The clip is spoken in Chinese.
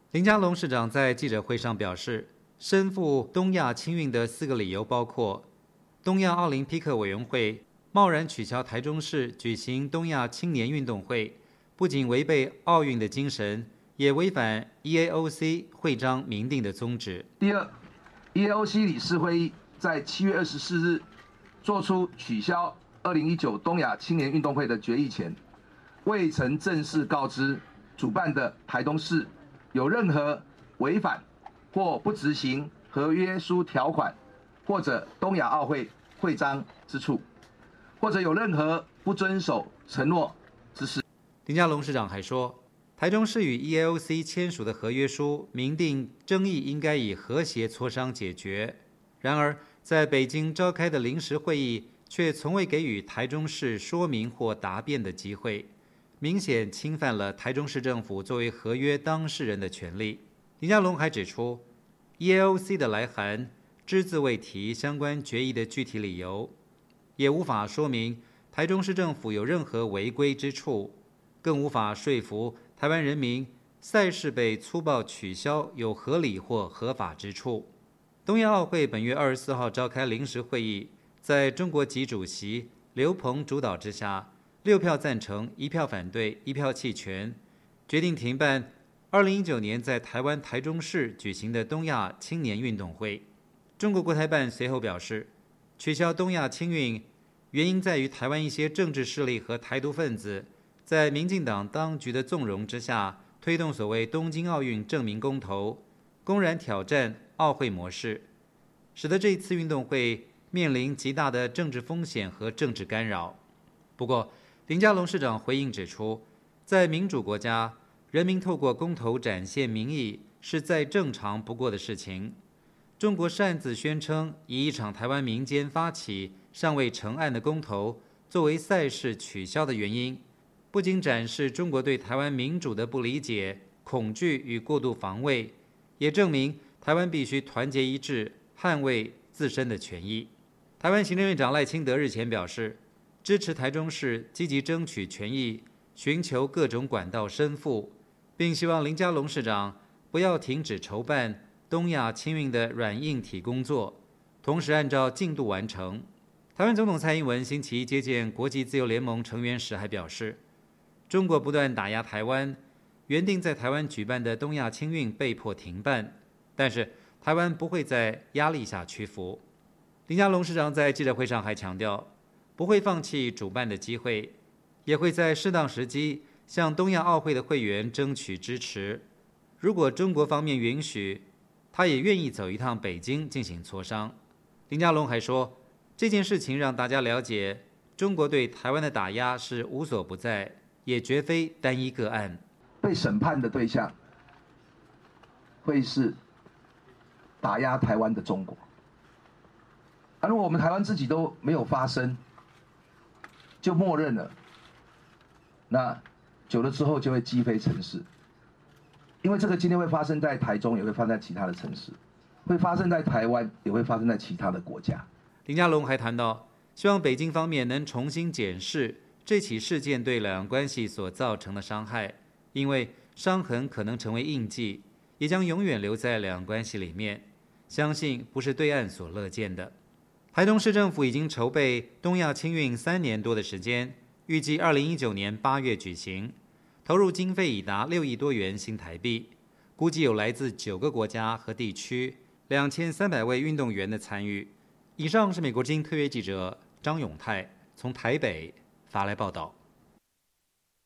林佳龙市长在记者会上表示，身负东亚青运的4个理由包括：东亚奥林匹克委员会贸然取消台中市举行东亚青年运动会，不仅违背奥运的精神，也违反 EAOC 会章明定的宗旨。 第二， EAOC 理事会议在7月24日作出取消2019东亚青年运动会的决议前，未曾正式告知主办的台东市有任何违反或不执行合约书条款，或者东亚奥会会章之处，或者有任何不遵守承诺之事。 林佳龙市长还说，台中市与 EAOC 签署的合约书明定争议应该以和谐磋商解决，然而在北京召开的临时会议却从未给予台中市说明或答辩的机会，明显侵犯了台中市政府作为合约当事人的权利。林佳龙还指出， EAOC 的来函只字未提相关决议的具体理由，也无法说明台中市政府有任何违规之处，更无法说服台湾人民赛事被粗暴取消有合理或合法之处。东亚奥会本月24号召开临时会议，在中国籍主席刘鹏主导之下，6票赞成，1票反对，1票弃权，决定停办2019年在台湾台中市举行的东亚青年运动会。中国国台办随后表示，取消东亚青运原因在于台湾一些政治势力和台独分子在民进党当局的纵容之下，推动所谓东京奥运证明公投，公然挑战奥会模式，使得这一次运动会面临极大的政治风险和政治干扰。不过，林佳龙市长回应指出，在民主国家，人民透过公投展现民意是再正常不过的事情。中国擅自宣称以一场台湾民间发起尚未成案的公投作为赛事取消的原因，不仅展示中国对台湾民主的不理解、恐惧与过度防卫，也证明台湾必须团结一致，捍卫自身的权益。台湾行政院长赖清德日前表示，支持台中市积极争取权益，寻求各种管道申复，并希望林佳龙市长不要停止筹办东亚青运的软硬体工作，同时按照进度完成。台湾总统蔡英文星期一接见国际自由联盟成员时还表示，中国不断打压台湾，原定在台湾举办的东亚青运被迫停办，但是台湾不会在压力下屈服。林佳龙市长在记者会上还强调，不会放弃主办的机会，也会在适当时机向东亚奥会的会员争取支持。如果中国方面允许，他也愿意走一趟北京进行磋商。林佳龙还说，这件事情让大家了解，中国对台湾的打压是无所不在，也绝非单一个案。 被审判的对象会是打压台湾的中国，如果我们台湾自己都没有发声，就默认了，那久了之后就会积非成是。因为这个今天会发生在台中，也会发生在其他的城市，会发生在台湾，也会发生在其他的国家。 林佳龙还谈到，希望北京方面能重新检视这起事件对两岸关系所造成的伤害，因为伤痕可能成为印记，也将永远留在两岸关系里面，相信不是对岸所乐见的。台东市政府已经筹备东亚青运3年多的时间，预计2019年8月举行，投入经费已达6亿多元新台币，估计有来自9个国家和地区2300位运动员的参与。以上是美国之音特约记者张永泰从台北发来报道。